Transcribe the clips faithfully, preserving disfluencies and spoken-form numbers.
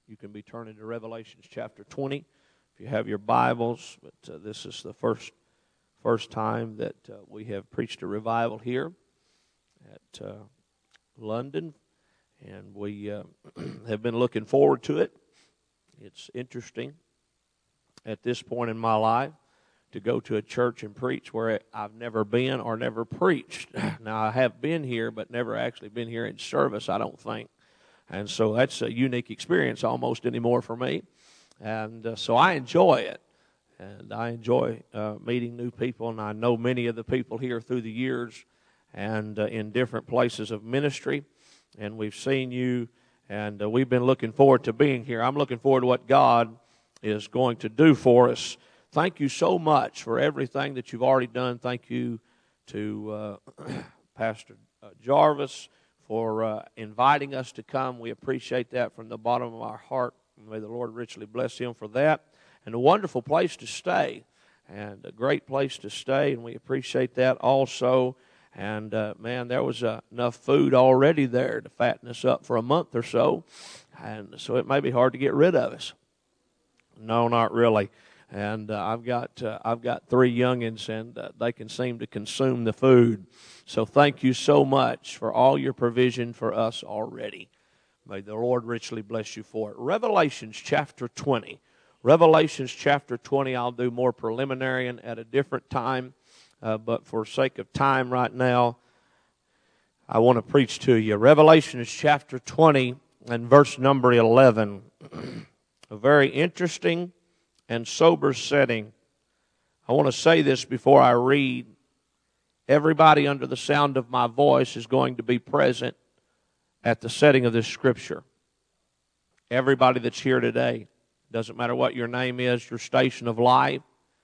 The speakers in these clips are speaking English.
You can be turning to Revelation chapter twenty if you have your Bibles. But uh, this is the first first time that uh, we have preached a revival here at uh, London, and we uh, have been looking forward to it. It's interesting at this point in my life to go to a church and preach where I've never been or never preached. Now, I have been here, but never actually been here in service, I don't think. And so that's a unique experience almost anymore for me. And uh, so I enjoy it. And I enjoy uh, meeting new people, and I know many of the people here through the years and uh, in different places of ministry. And we've seen you, and uh, we've been looking forward to being here. I'm looking forward to what God is going to do for us. Thank you so much for everything that you've already done. Thank you to uh, Pastor uh, Jarvis for uh, inviting us to come. We appreciate that from the bottom of our heart. May the Lord richly bless him for that. And a wonderful place to stay, and a great place to stay, and we appreciate that also. And, uh, man, there was uh, enough food already there to fatten us up for a month or so, and so it may be hard to get rid of us. No, not really. And uh, I've got uh, I've got three youngins, and uh, they can seem to consume the food. So thank you so much for all your provision for us already. May the Lord richly bless you for it. Revelations chapter twenty. Revelations chapter twenty, I'll do more preliminary and at a different time. Uh, but for sake of time right now, I want to preach to you. Revelations chapter twenty and verse number eleven. A very interesting and sober setting. I want to say this before I read. Everybody under the sound of my voice is going to be present at the setting of this scripture. Everybody that's here today, doesn't matter what your name is, your station of life,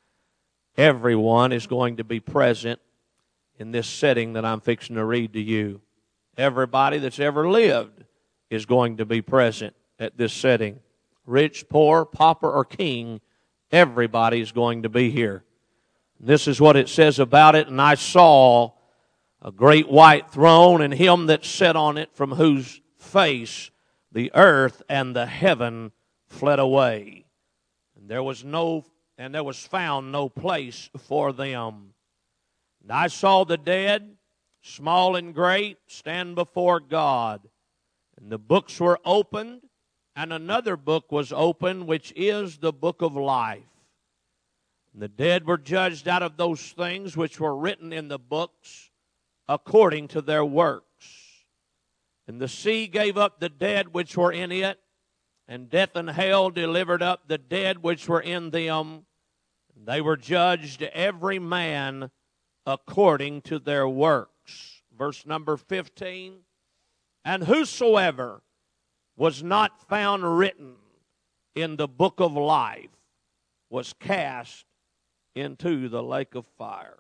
everyone is going to be present in this setting that I'm fixing to read to you. Everybody that's ever lived is going to be present at this setting. Rich, poor, pauper, or king, everybody is going to be here. This is what it says about it. And I saw a great white throne, and him that sat on it, from whose face the earth and the heaven fled away. And there was no, and there was found no place for them. And I saw the dead, small and great, stand before God. And the books were opened, and another book was opened, which is the book of life. And the dead were judged out of those things which were written in the books according to their works. And the sea gave up the dead which were in it, and death and hell delivered up the dead which were in them. And they were judged every man according to their works. Verse number fifteen. And whosoever was not found written in the book of life was cast into the lake of fire.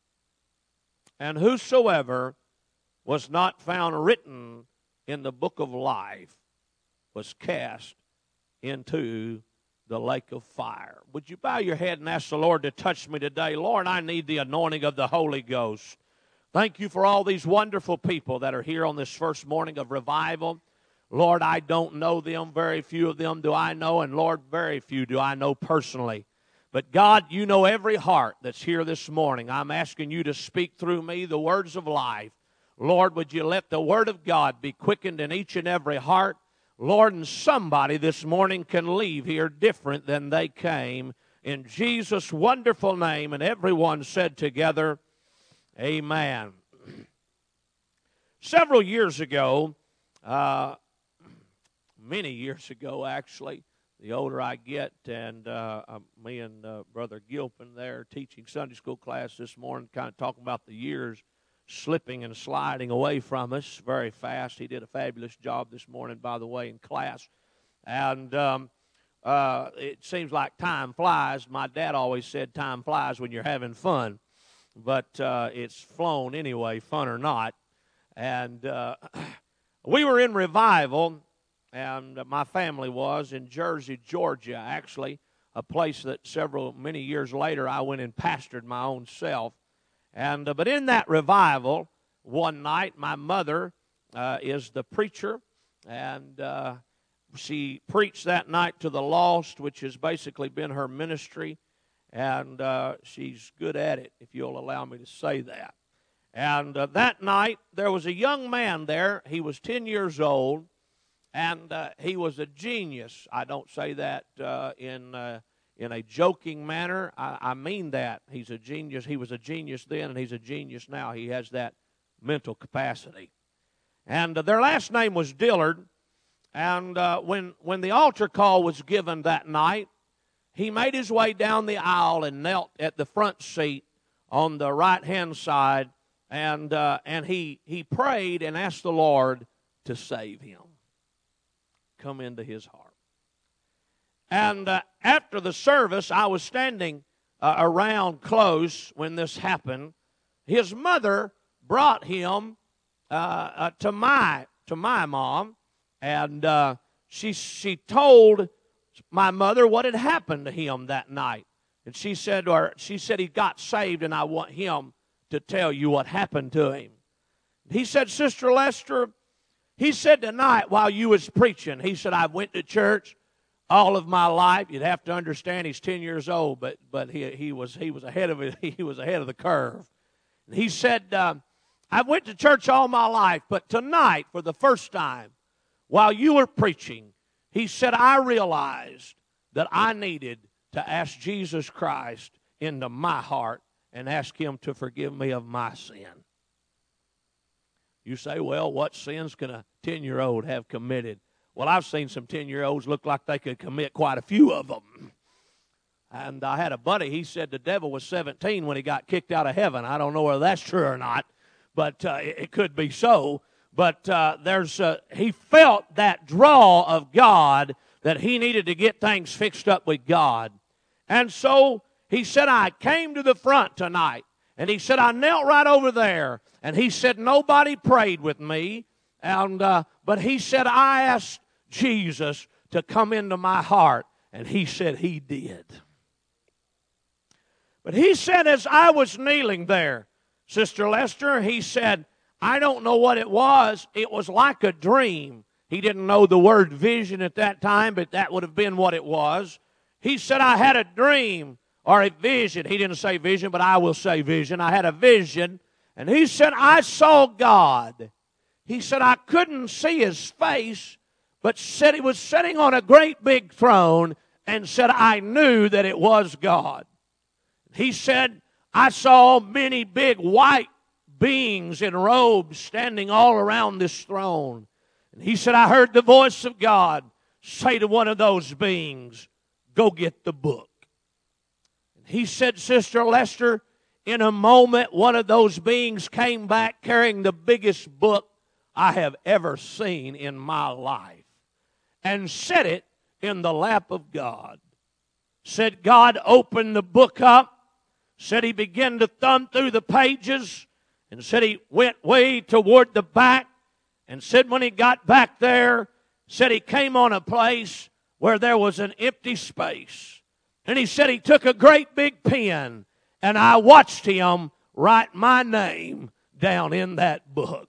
And whosoever was not found written in the book of life was cast into the lake of fire. Would you bow your head and ask the Lord to touch me today? Lord, I need the anointing of the Holy Ghost. Thank you for all these wonderful people that are here on this first morning of revival. Lord, I don't know them. Very few of them do I know. And Lord, very few do I know personally. But God, you know every heart that's here this morning. I'm asking you to speak through me the words of life. Lord, would you let the word of God be quickened in each and every heart? Lord, and somebody this morning can leave here different than they came. In Jesus' wonderful name, and everyone said together, amen. Several years ago, uh, many years ago actually, the older I get, and uh, uh, me and uh, Brother Gilpin there teaching Sunday school class this morning, kind of talking about the years slipping and sliding away from us very fast. He did a fabulous job this morning, by the way, in class. And um, uh, it seems like time flies. My dad always said time flies when you're having fun. But uh, it's flown anyway, fun or not. And uh, we were in revival, and my family was in Jersey, Georgia, actually, a place that several, many years later, I went and pastored my own self. And uh, but in that revival, one night, my mother uh, is the preacher, and uh, she preached that night to the lost, which has basically been her ministry, and uh, she's good at it, if you'll allow me to say that. And uh, that night, there was a young man there. He was ten years old, and uh, he was a genius. I don't say that uh, in uh, in a joking manner. I, I mean that. He's a genius. He was a genius then, and he's a genius now. He has that mental capacity. And uh, their last name was Dillard. And uh, when, when the altar call was given that night, he made his way down the aisle and knelt at the front seat on the right-hand side, and uh, and he, he prayed and asked the Lord to save him, come into his heart. And uh, after the service, I was standing uh, around close when this happened. His mother brought him uh, uh, to my to my mom. And uh, she she told my mother what had happened to him that night. And she said, or she said he got saved, and I want him to tell you what happened to him. He said, Sister Lester, he said tonight while you was preaching, he said, I went to church all of my life. You'd have to understand he's ten years old, but but he he was he was ahead of it. He was ahead of the curve. And he said, uh, I went to church all my life, but tonight for the first time, while you were preaching, he said, I realized that I needed to ask Jesus Christ into my heart and ask him to forgive me of my sin. You say, well, what sins can a ten-year-old have committed? Well, I've seen some ten-year-olds look like they could commit quite a few of them. And I had a buddy, he said the devil was seventeen when he got kicked out of heaven. I don't know whether that's true or not, but uh, it, it could be so. But uh, there's uh, he felt that draw of God that he needed to get things fixed up with God. And so he said, I came to the front tonight. And he said, I knelt right over there. And he said, nobody prayed with me. And uh, but he said, I asked Jesus to come into my heart. And he said he did. But he said, as I was kneeling there, Sister Lester, he said, I don't know what it was. It was like a dream. He didn't know the word vision at that time, but that would have been what it was. He said, I had a dream or a vision. He didn't say vision, but I will say vision. I had a vision, and he said, I saw God. He said, I couldn't see his face, but said he was sitting on a great big throne, and said, I knew that it was God. He said, I saw many big white beings in robes standing all around this throne. And he said, I heard the voice of God say to one of those beings, go get the book. And he said, Sister Lester, in a moment, one of those beings came back carrying the biggest book I have ever seen in my life and set it in the lap of God. Said God opened the book up, said he began to thumb through the pages, and said he went way toward the back, and said when he got back there, said he came on a place where there was an empty space. And he said he took a great big pen, and I watched him write my name down in that book.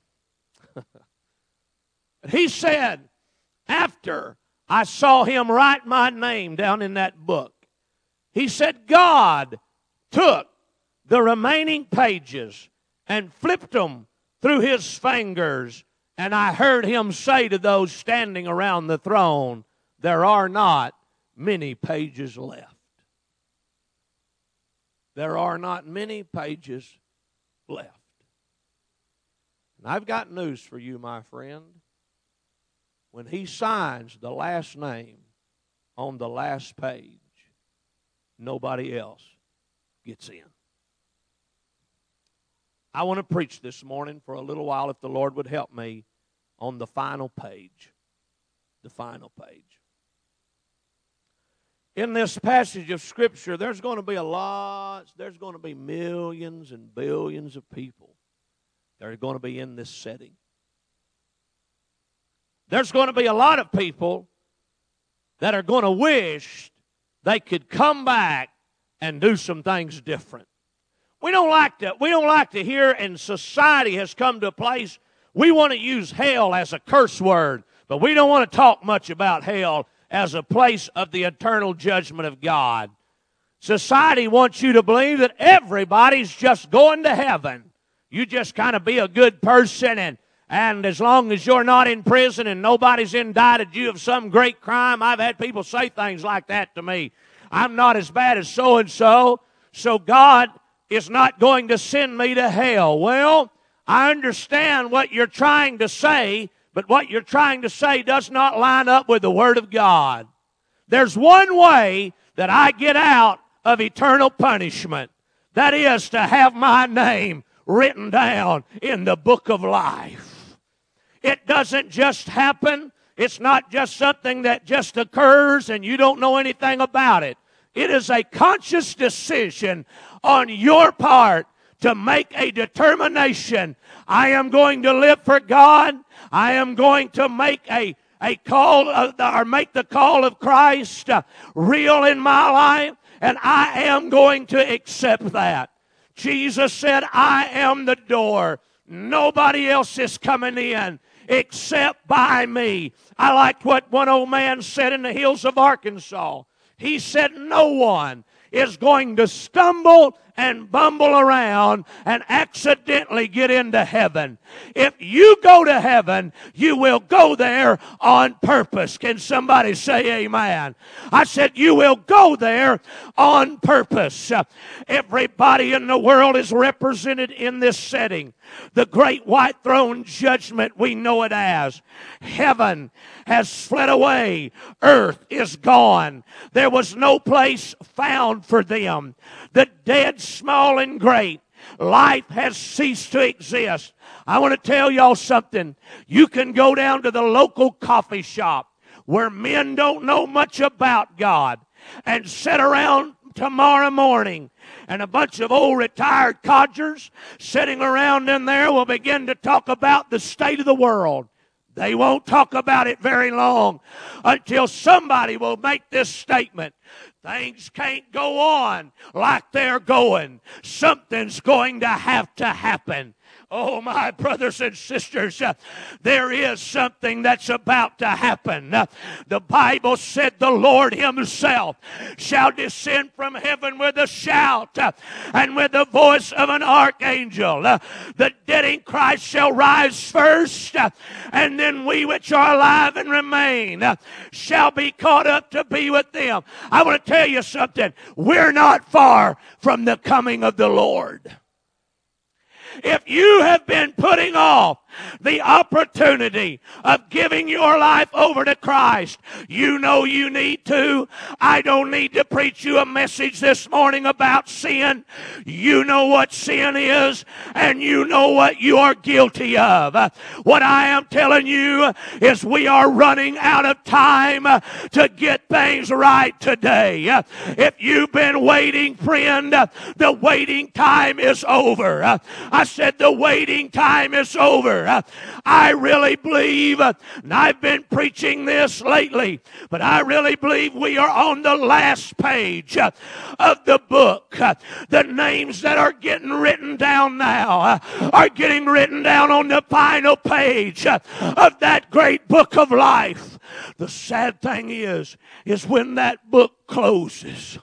He said, after I saw him write my name down in that book, he said God took the remaining pages and flipped them through his fingers, and I heard him say to those standing around the throne, there are not many pages left. There are not many pages left. And I've got news for you, my friend. When he signs the last name on the last page, nobody else gets in. I want to preach this morning for a little while, if the Lord would help me, on the final page. The final page. In this passage of Scripture, there's going to be a lot, there's going to be millions and billions of people that are going to be in this setting. There's going to be a lot of people that are going to wish they could come back and do some things different. We don't like to, we don't like to hear, and society has come to a place, we want to use hell as a curse word. But we don't want to talk much about hell as a place of the eternal judgment of God. Society wants you to believe that everybody's just going to heaven. You just kind of be a good person, and, and as long as you're not in prison and nobody's indicted you of some great crime. I've had people say things like that to me. I'm not as bad as so-and-so, so God is not going to send me to hell. Well, I understand what you're trying to say, but what you're trying to say does not line up with the Word of God. There's one way that I get out of eternal punishment. That is to have my name written down in the book of life. It doesn't just happen. It's not just something that just occurs and you don't know anything about it. It is a conscious decision on your part to make a determination. I am going to live for God. I am going to make a, a call of, or make the call of Christ uh, real in my life, and I am going to accept that. Jesus said, I am the door. Nobody else is coming in except by me. I liked what one old man said in the hills of Arkansas. He said, no one is going to stumble and bumble around and accidentally get into heaven. If you go to heaven, you will go there on purpose. Can somebody say amen? I said you will go there on purpose. Everybody in the world is represented in this setting. The great white throne judgment, we know it as. Heaven has fled away. Earth is gone. There was no place found for them. The dead, small and great. Life has ceased to exist. I want to tell y'all something. You can go down to the local coffee shop where men don't know much about God and sit around tomorrow morning, and a bunch of old retired codgers sitting around in there will begin to talk about the state of the world. They won't talk about it very long until somebody will make this statement. Things can't go on like they're going. Something's going to have to happen. Oh, my brothers and sisters, uh, there is something that's about to happen. Uh, the Bible said the Lord himself shall descend from heaven with a shout uh, and with the voice of an archangel. Uh, the dead in Christ shall rise first, uh, and then we which are alive and remain uh, shall be caught up to be with them. I want to tell you something. We're not far from the coming of the Lord. If you have been putting off the opportunity of giving your life over to Christ, you know you need to. I don't need to preach you a message this morning about sin. You know what sin is, and you know what you are guilty of. What I am telling you is we are running out of time to get things right today. If you've been waiting, friend, the waiting time is over. I said the waiting time is over. I really believe, and I've been preaching this lately, but I really believe we are on the last page of the book. The names that are getting written down now are getting written down on the final page of that great book of life. The sad thing is, is when that book closes,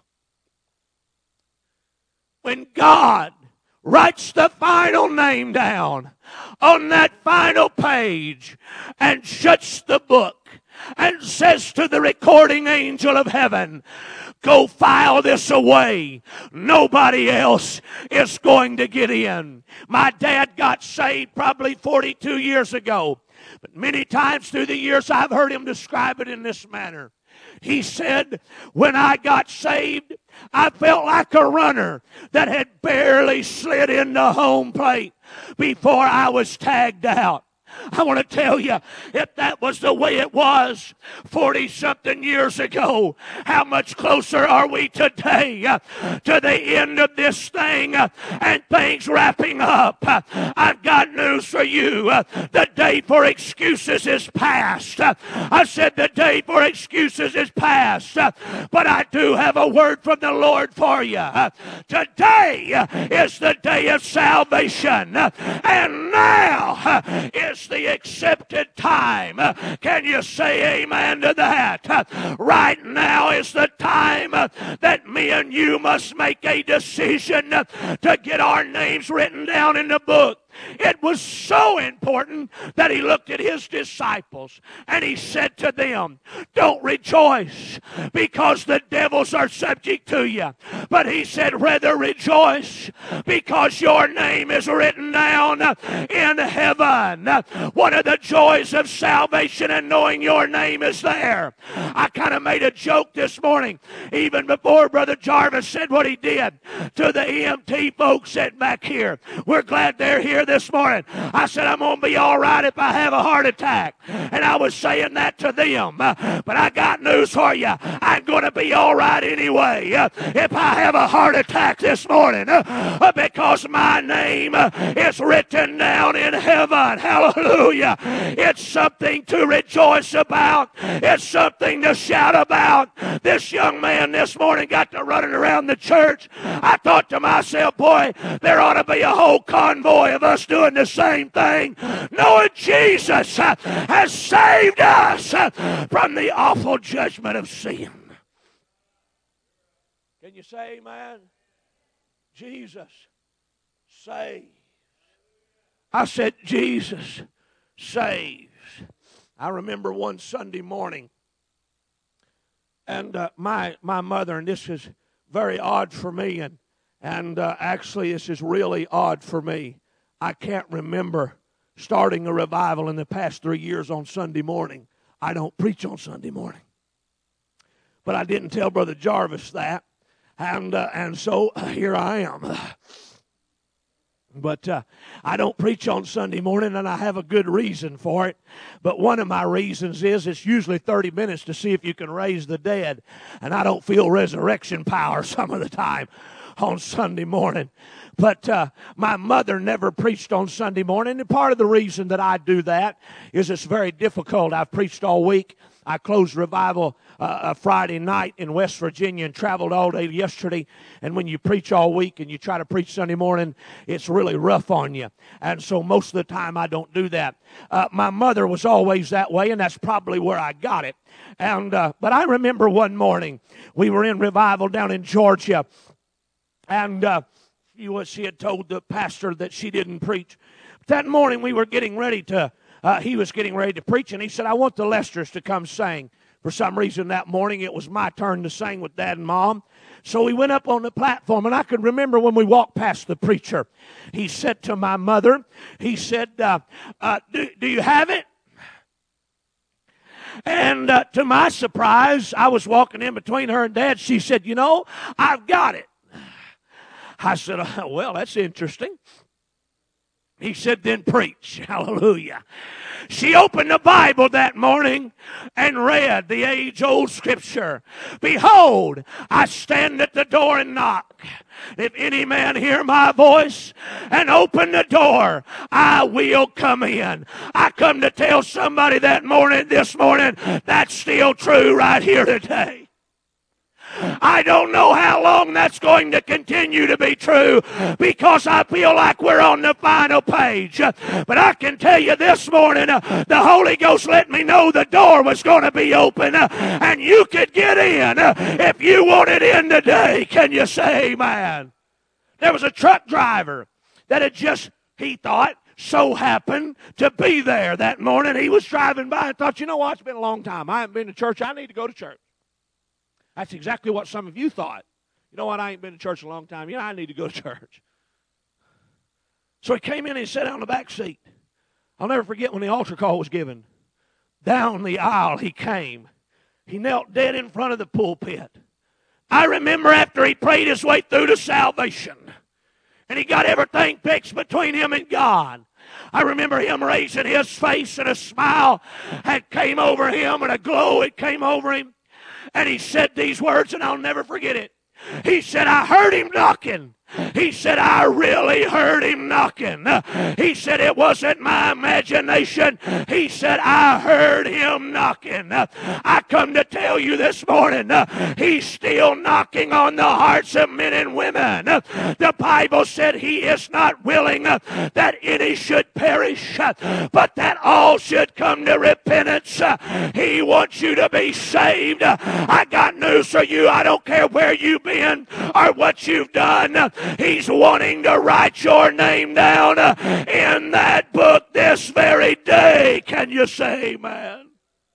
when God writes the final name down on that final page and shuts the book and says to the recording angel of heaven, go file this away. Nobody else is going to get in. My dad got saved probably forty-two years ago, but many times through the years I've heard him describe it in this manner. He said, when I got saved, I felt like a runner that had barely slid into home plate before I was tagged out. I want to tell you, if that was the way it was forty-something years ago, how much closer are we today uh, to the end of this thing uh, and things wrapping up? Uh, I've got news for you. Uh, the day for excuses is past. Uh, I said the day for excuses is past. Uh, but I do have a word from the Lord for you. Uh, today uh, is the day of salvation. Uh, and now uh, is It's the accepted time. Can you say amen to that? Right now is the time that me and you must make a decision to get our names written down in the book. It was so important that he looked at his disciples and he said to them, don't rejoice because the devils are subject to you. But he said, rather rejoice because your name is written down in heaven. One of the joys of salvation and knowing your name is there. I kind of made a joke this morning, even before Brother Jarvis said what he did, to the E M T folks sitting back here. We're glad they're here this morning. I said, I'm going to be all right if I have a heart attack. And I was saying that to them. But I got news for you. I'm going to be all right anyway if I have a heart attack this morning because my name is written down in heaven. Hallelujah. It's something to rejoice about. It's something to shout about. This young man this morning got to running around the church. I thought to myself, boy, there ought to be a whole convoy of us doing the same thing, knowing Jesus has saved us from the awful judgment of sin. Can you say amen? Jesus saves. I said, Jesus saves. I remember one Sunday morning, and uh, my my mother, and this is very odd for me, and and uh, actually this is really odd for me. I can't remember starting a revival in the past three years on Sunday morning. I don't preach on Sunday morning. But I didn't tell Brother Jarvis that. And uh, and so uh, here I am. But uh, I don't preach on Sunday morning, and I have a good reason for it. But one of my reasons is it's usually thirty minutes to see if you can raise the dead. And I don't feel resurrection power some of the time on Sunday morning. But uh, my mother never preached on Sunday morning, and part of the reason that I do that is it's very difficult. I've preached all week. I closed revival uh, a Friday night in West Virginia and traveled all day yesterday. And when you preach all week and you try to preach Sunday morning, it's really rough on you. And so most of the time I don't do that. Uh, my mother was always that way, and that's probably where I got it. And uh, but I remember one morning we were in revival down in Georgia, and uh, she was she had told the pastor that she didn't preach. But that morning we were getting ready to. Uh, he was getting ready to preach, and he said, I want the Lesters to come sing. For some reason that morning it was my turn to sing with Dad and Mom. So we went up on the platform, and I could remember when we walked past the preacher. He said to my mother, he said, uh, uh, do, do you have it? And uh, to my surprise, I was walking in between her and Dad. She said, you know, I've got it. I said, uh, well, that's interesting. He said, then preach. Hallelujah. She opened the Bible that morning and read the age-old scripture. Behold, I stand at the door and knock. If any man hear my voice and open the door, I will come in. I come to tell somebody that morning, this morning, that's still true right here today. I don't know how long that's going to continue to be true because I feel like we're on the final page. But I can tell you this morning, uh, the Holy Ghost let me know the door was going to be open uh, and you could get in uh, if you wanted in today. Can you say amen? There was a truck driver that had just, he thought, so happened to be there that morning. He was driving by and thought, you know what, it's been a long time. I haven't been to church. I need to go to church. That's exactly what some of you thought. You know what? I ain't been to church a long time. Yeah, I need to go to church. So he came in and he sat down in the back seat. I'll never forget when the altar call was given. Down the aisle he came. He knelt dead in front of the pulpit. I remember after he prayed his way through to salvation, and he got everything fixed between him and God. I remember him raising his face, and a smile had came over him, and a glow had came over him. And he said these words, and I'll never forget it. He said, I heard him knocking. He said, I really heard him knocking. He said, it wasn't my imagination. He said, I heard him knocking. I come to tell you this morning, he's still knocking on the hearts of men and women. The Bible said he is not willing that any should perish, but that all should come to repentance. He wants you to be saved. I got news for you. I don't care where you've been or what you've done. He's wanting to write your name down in that book this very day. Can you say amen?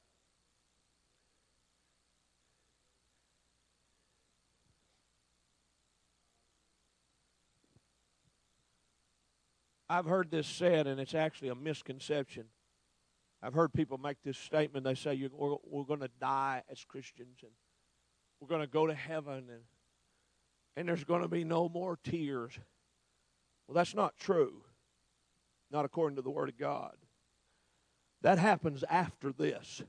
I've heard this said, and it's actually a misconception. I've heard people make this statement. They say, You're, we're, we're going to die as Christians, and we're going to go to heaven, and and there's going to be no more tears. Well, that's not true. Not according to the Word of God. That happens after this.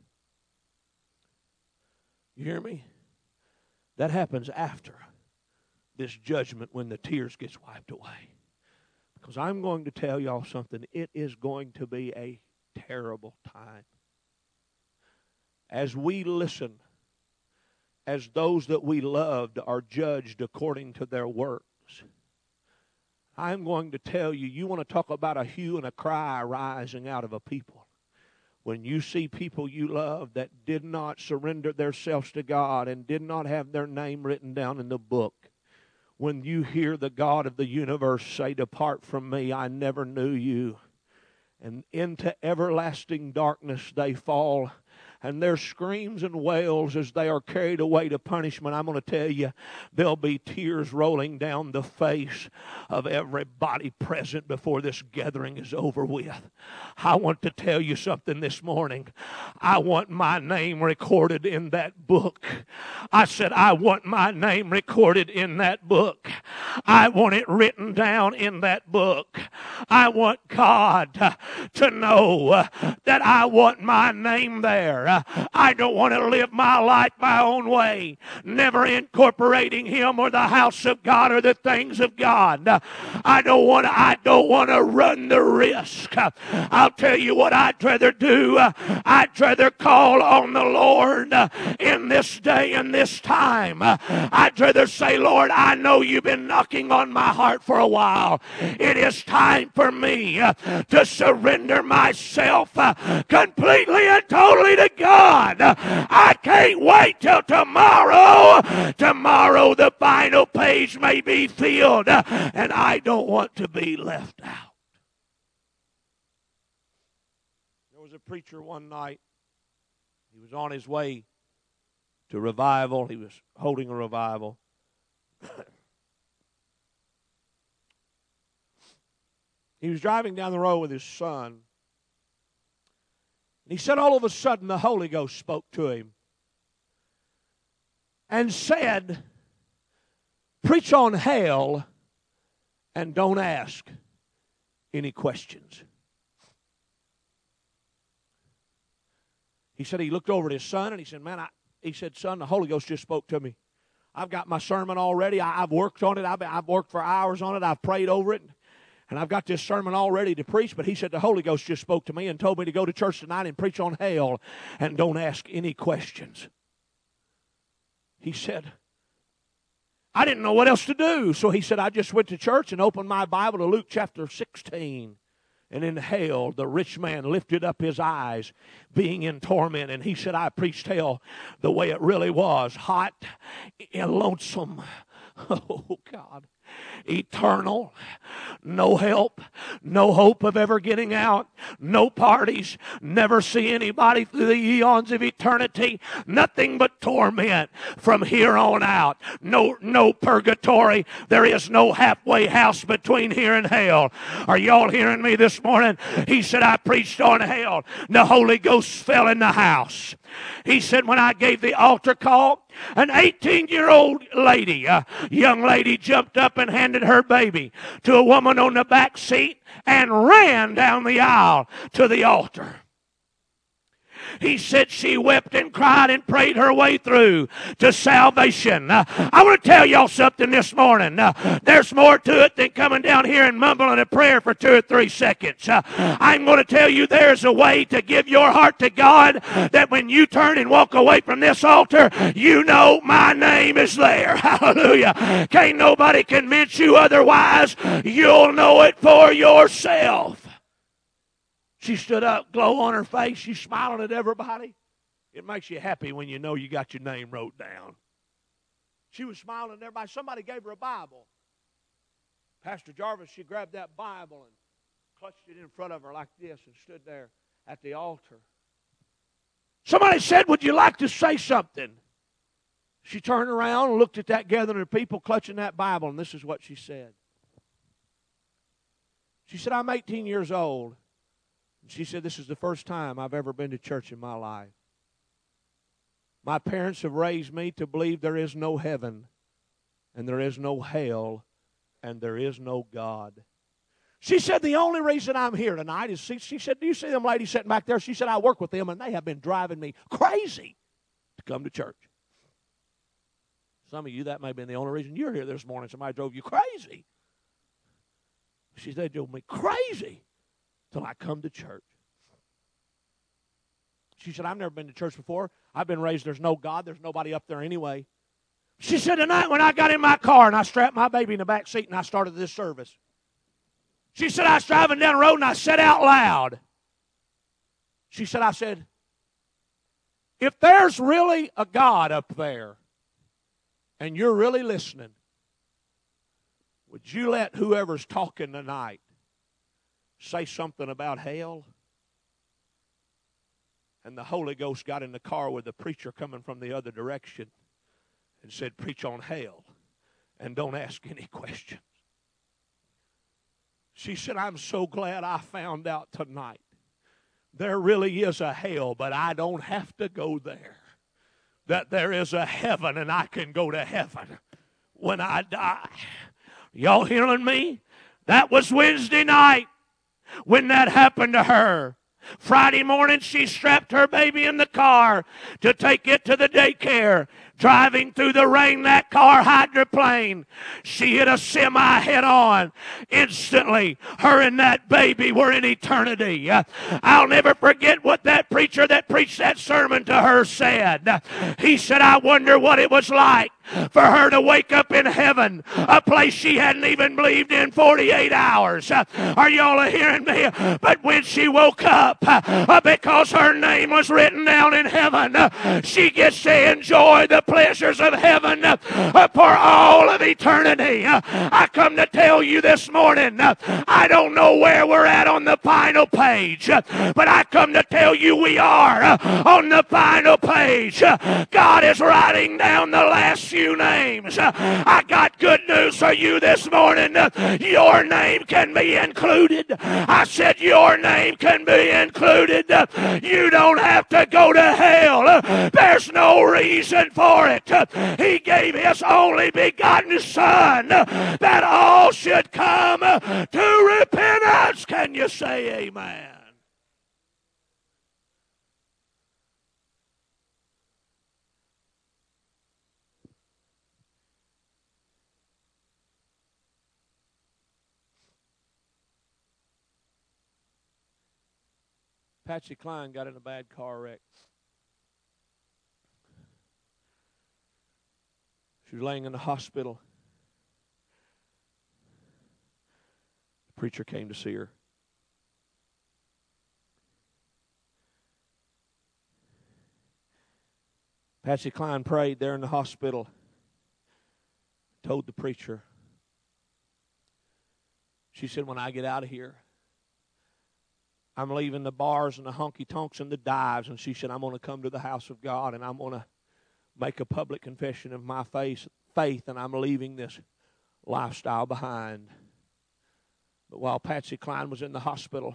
You hear me? That happens after this judgment when the tears gets wiped away. Because I'm going to tell y'all something. It is going to be a terrible time. As we listen, as those that we loved are judged according to their works. I'm going to tell you, you want to talk about a hue and a cry rising out of a people. When you see people you love that did not surrender themselves to God and did not have their name written down in the book, when you hear the God of the universe say, depart from me, I never knew you, and into everlasting darkness they fall, and their screams and wails as they are carried away to punishment, I'm going to tell you, there'll be tears rolling down the face of everybody present before this gathering is over with. I want to tell you something this morning. I want my name recorded in that book. I said, I want my name recorded in that book. I want it written down in that book. I want God to, to know uh, that I want my name there. Uh, I don't want to live my life my own way, never incorporating Him or the house of God or the things of God. Uh, I don't want to, I don't want to run the risk. Uh, I'll tell you what I'd rather do. Uh, I'd rather call on the Lord uh, in this day and this time. Uh, I'd rather say, Lord, I know you've been knocking on my heart for a while. It is time for me uh, to surrender myself uh, completely and totally to God. Uh, I can't wait till tomorrow. Tomorrow the final page may be filled, uh, and I don't want to be left out. There was a preacher one night. He was on his way to revival. He was holding a revival. He was driving down the road with his son. And he said all of a sudden the Holy Ghost spoke to him and said, preach on hell and don't ask any questions. He said he looked over at his son and he said, man, I, he said, son, the Holy Ghost just spoke to me. I've got my sermon already. I, I've worked on it. I've, I've worked for hours on it. I've prayed over it. And I've got this sermon all ready to preach, but he said the Holy Ghost just spoke to me and told me to go to church tonight and preach on hell and don't ask any questions. He said, I didn't know what else to do. So he said, I just went to church and opened my Bible to Luke chapter sixteen. And in hell, the rich man lifted up his eyes, being in torment. And he said, I preached hell the way it really was, hot and lonesome. Oh, God. Eternal, no help, no hope of ever getting out, no parties, never see anybody through the eons of eternity, nothing but torment from here on out. No, no purgatory. There is no halfway house between here and hell. Are y'all hearing me this morning? He said, I preached on hell. The Holy Ghost fell in the house. He said, when I gave the altar call, an eighteen-year-old lady, a young lady, jumped up and handed her baby to a woman on the back seat and ran down the aisle to the altar. He said she wept and cried and prayed her way through to salvation. Uh, I want to tell y'all something this morning. Uh, there's more to it than coming down here and mumbling a prayer for two or three seconds. Uh, I'm going to tell you there's a way to give your heart to God that when you turn and walk away from this altar, you know my name is there. Hallelujah. Can't nobody convince you otherwise. You'll know it for yourself. She stood up, glow on her face. She's smiling at everybody. It makes you happy when you know you got your name wrote down. She was smiling at everybody. Somebody gave her a Bible. Pastor Jarvis, she grabbed that Bible and clutched it in front of her like this and stood there at the altar. Somebody said, would you like to say something? She turned around and looked at that gathering of people clutching that Bible, and this is what she said. She said, I'm eighteen years old. And she said, this is the first time I've ever been to church in my life. My parents have raised me to believe there is no heaven, and there is no hell, and there is no God. She said, the only reason I'm here tonight is, she, she said, do you see them ladies sitting back there? She said, I work with them, and they have been driving me crazy to come to church. Some of you, that may have been the only reason you're here this morning. Somebody drove you crazy. She said, they drove me crazy till I come to church. She said, I've never been to church before. I've been raised there's no God. There's nobody up there anyway. She said, tonight when I got in my car and I strapped my baby in the back seat and I started this service, she said, I was driving down the road and I said out loud, she said, I said, if there's really a God up there and you're really listening, would you let whoever's talking tonight say something about hell? And the Holy Ghost got in the car with the preacher coming from the other direction and said, preach on hell and don't ask any questions. She said, I'm so glad I found out tonight there really is a hell, but I don't have to go there. That there is a heaven and I can go to heaven when I die. Y'all hearing me? That was Wednesday night when that happened to her. Friday morning, she strapped her baby in the car to take it to the daycare. Driving through the rain, that car hydroplaned. She hit a semi head on. Instantly, her and that baby were in eternity. I'll never forget what that preacher that preached that sermon to her said. He said, I wonder what it was like for her to wake up in heaven, a place she hadn't even believed in forty-eight hours. Are y'all hearing me? But when she woke up, because her name was written down in heaven, she gets to enjoy the pleasures of heaven for all of eternity. I come to tell you this morning, I don't know where we're at on the final page, but I come to tell you we are on the final page. God is writing down the last few names. I got good news for you this morning. Your name can be included. I said your name can be included. You don't have to go to hell. There's no reason for it. He gave his only begotten Son that all should come to repentance. Can you say amen? Patsy Cline got in a bad car wreck. She was laying in the hospital. The preacher came to see her. Patsy Cline prayed there in the hospital. Told the preacher. She said, when I get out of here, I'm leaving the bars and the honky-tonks and the dives. And she said, I'm going to come to the house of God and I'm going to make a public confession of my faith, faith, and I'm leaving this lifestyle behind. But while Patsy Cline was in the hospital,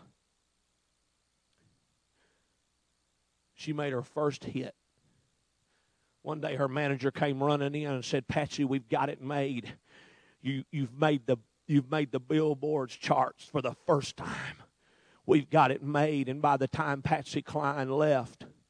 she made her first hit. One day her manager came running in and said, Patsy, we've got it made. You, you've made the, you've made the billboards charts for the first time. We've got it made. And by the time Patsy Cline left,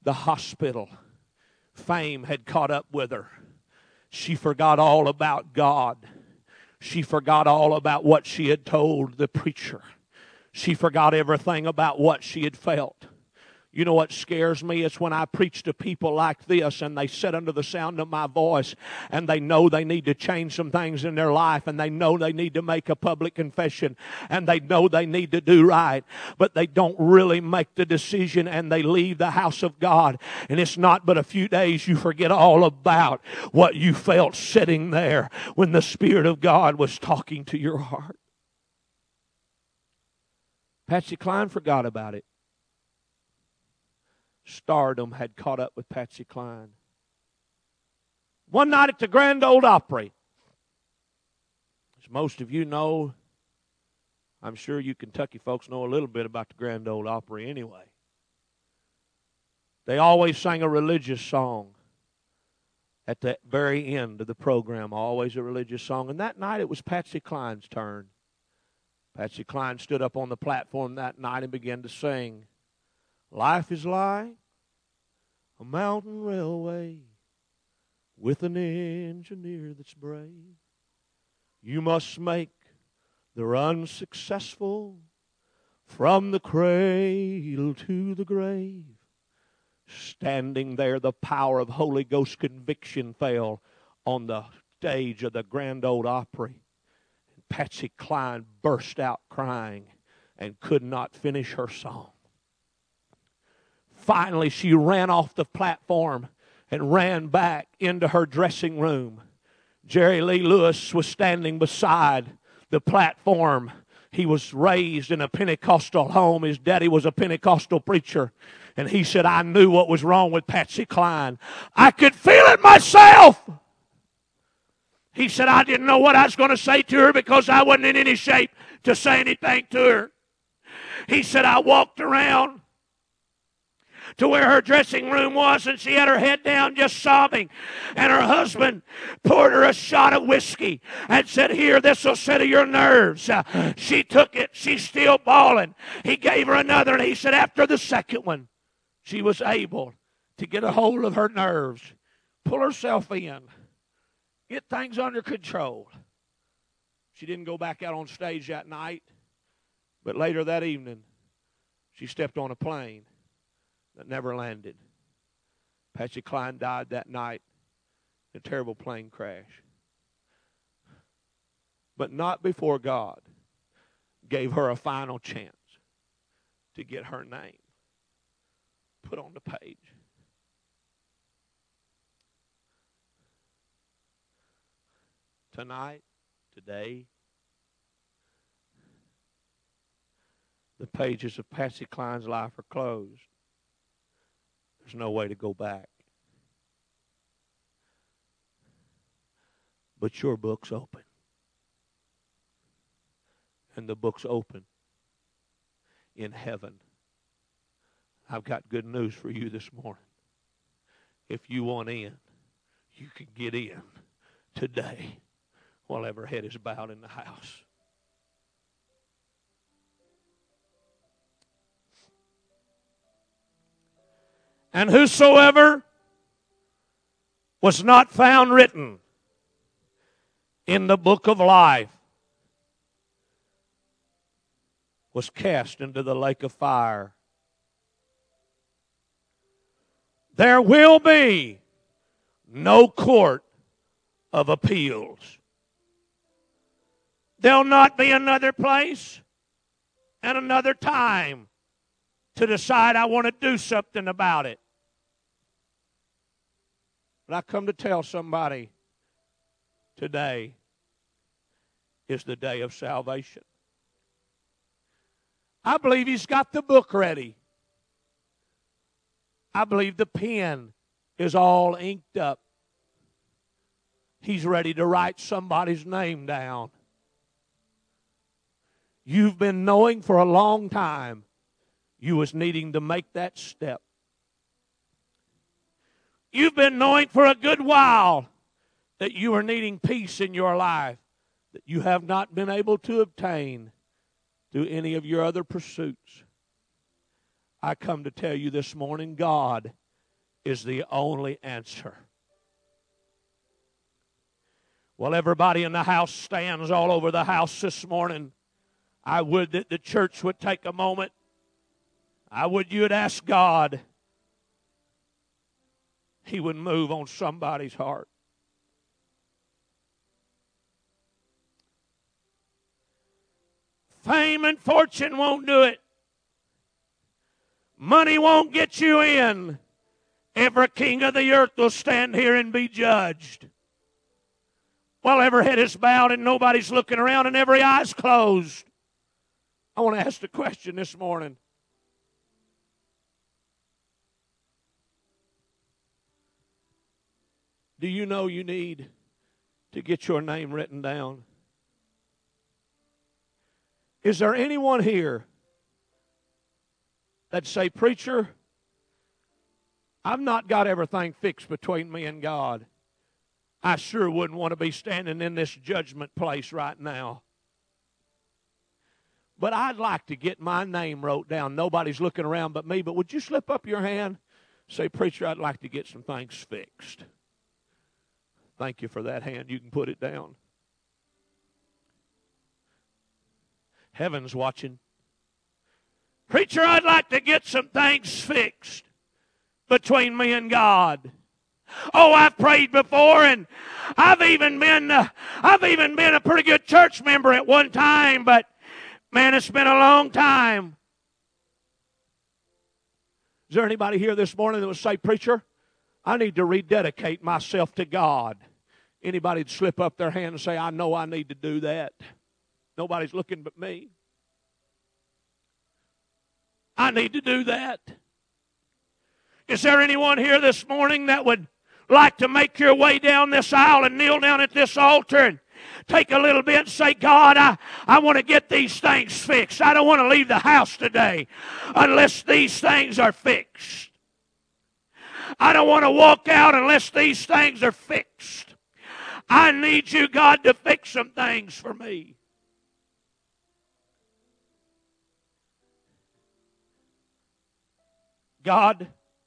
the hospital. Fame had caught up with her. She forgot all about God. She forgot all about what she had told the preacher. She forgot everything about what she had felt. You know what scares me? It's when I preach to people like this and they sit under the sound of my voice and they know they need to change some things in their life and they know they need to make a public confession and they know they need to do right, but they don't really make the decision and they leave the house of God. And it's not but a few days you forget all about what you felt sitting there when the Spirit of God was talking to your heart. Patsy Cline forgot about it. Stardom had caught up with Patsy Cline. One night at the Grand Ole Opry, as most of you know, I'm sure you Kentucky folks know a little bit about the Grand Ole Opry anyway. They always sang a religious song at the very end of the program, always a religious song. And that night it was Patsy Cline's turn. Patsy Cline stood up on the platform that night and began to sing. Life is like a mountain railway with an engineer that's brave. You must make the run successful from the cradle to the grave. Standing there, the power of Holy Ghost conviction fell on the stage of the Grand Ole Opry. And Patsy Cline burst out crying and could not finish her song. Finally, she ran off the platform and ran back into her dressing room. Jerry Lee Lewis was standing beside the platform. He was raised in a Pentecostal home. His daddy was a Pentecostal preacher. And he said, I knew what was wrong with Patsy Cline. I could feel it myself. He said, I didn't know what I was going to say to her because I wasn't in any shape to say anything to her. He said, I walked around to where her dressing room was, and she had her head down just sobbing. And her husband poured her a shot of whiskey and said, here, this will settle your nerves. Uh, she took it. She's still bawling. He gave her another, and he said after the second one, she was able to get a hold of her nerves, pull herself in, get things under control. She didn't go back out on stage that night, but later that evening, she stepped on a plane that never landed. Patsy Cline died that night in a terrible plane crash. But not before God gave her a final chance to get her name put on the page. Tonight, today, the pages of Patsy Cline's life are closed. There's no way to go back. But your book's open. And the book's open in heaven. I've got good news for you this morning. If you want in, you can get in today while every head is bowed in the house. And whosoever was not found written in the book of life was cast into the lake of fire. There will be no court of appeals. There'll not be another place and another time to decide I want to do something about it. But I come to tell somebody today is the day of salvation. I believe he's got the book ready. I believe the pen is all inked up. He's ready to write somebody's name down. You've been knowing for a long time you was needing to make that step. You've been knowing for a good while that you are needing peace in your life that you have not been able to obtain through any of your other pursuits. I come to tell you this morning, God is the only answer. Well, everybody in the house stands all over the house this morning. I would that the church would take a moment. I would you'd ask God. He would move on somebody's heart. Fame and fortune won't do it. Money won't get you in. Every king of the earth will stand here and be judged. While every head is bowed and nobody's looking around and every eye's closed. I want to ask the question this morning. Do you know you need to get your name written down? Is there anyone here that say, preacher, I've not got everything fixed between me and God. I sure wouldn't want to be standing in this judgment place right now. But I'd like to get my name wrote down. Nobody's looking around but me. But would you slip up your hand? Say, preacher, I'd like to get some things fixed. Thank you for that hand. You can put it down. Heaven's watching. Preacher, I'd like to get some things fixed between me and God. Oh, I've prayed before, and I've even been uh, I've even been a pretty good church member at one time, but man, it's been a long time. Is there anybody here this morning that would say, preacher, I need to rededicate myself to God? Anybody would slip up their hand and say, I know I need to do that. Nobody's looking but me. I need to do that. Is there anyone here this morning that would like to make your way down this aisle and kneel down at this altar and take a little bit and say, God, I, I want to get these things fixed. I don't want to leave the house today unless these things are fixed. I don't want to walk out unless these things are fixed. I need you, God, to fix some things for me. God,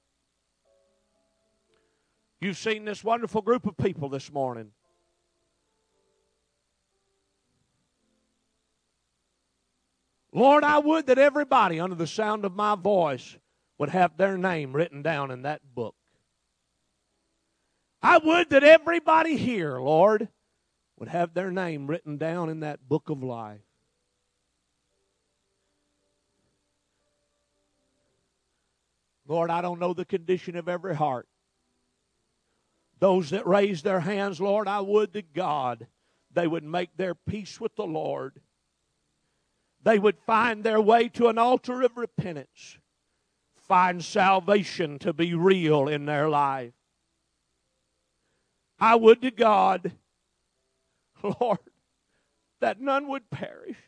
you've seen this wonderful group of people this morning. Lord, I would that everybody under the sound of my voice would have their name written down in that book. I would that everybody here, Lord, would have their name written down in that book of life. Lord, I don't know the condition of every heart. Those that raise their hands, Lord, I would to God they would make their peace with the Lord. They would find their way to an altar of repentance. Find salvation to be real in their life. I would to God, Lord, that none would perish.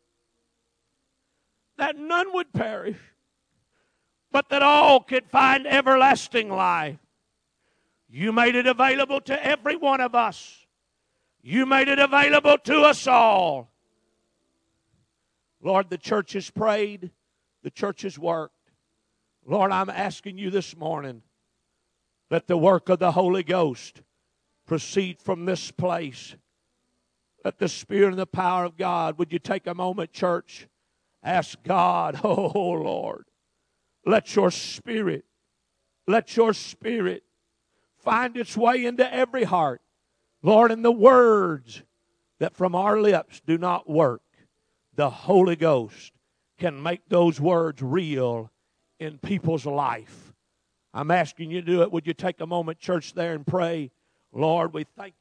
That none would perish, but that all could find everlasting life. You made it available to every one of us. You made it available to us all. Lord, the church has prayed. The church has worked. Lord, I'm asking you this morning that the work of the Holy Ghost proceed from this place. Let the Spirit and the power of God, would you take a moment, church? Ask God, oh Lord, let your Spirit, let your Spirit find its way into every heart. Lord, and the words that from our lips do not work, the Holy Ghost can make those words real in people's life. I'm asking you to do it. Would you take a moment, church, there and pray? Lord, we thank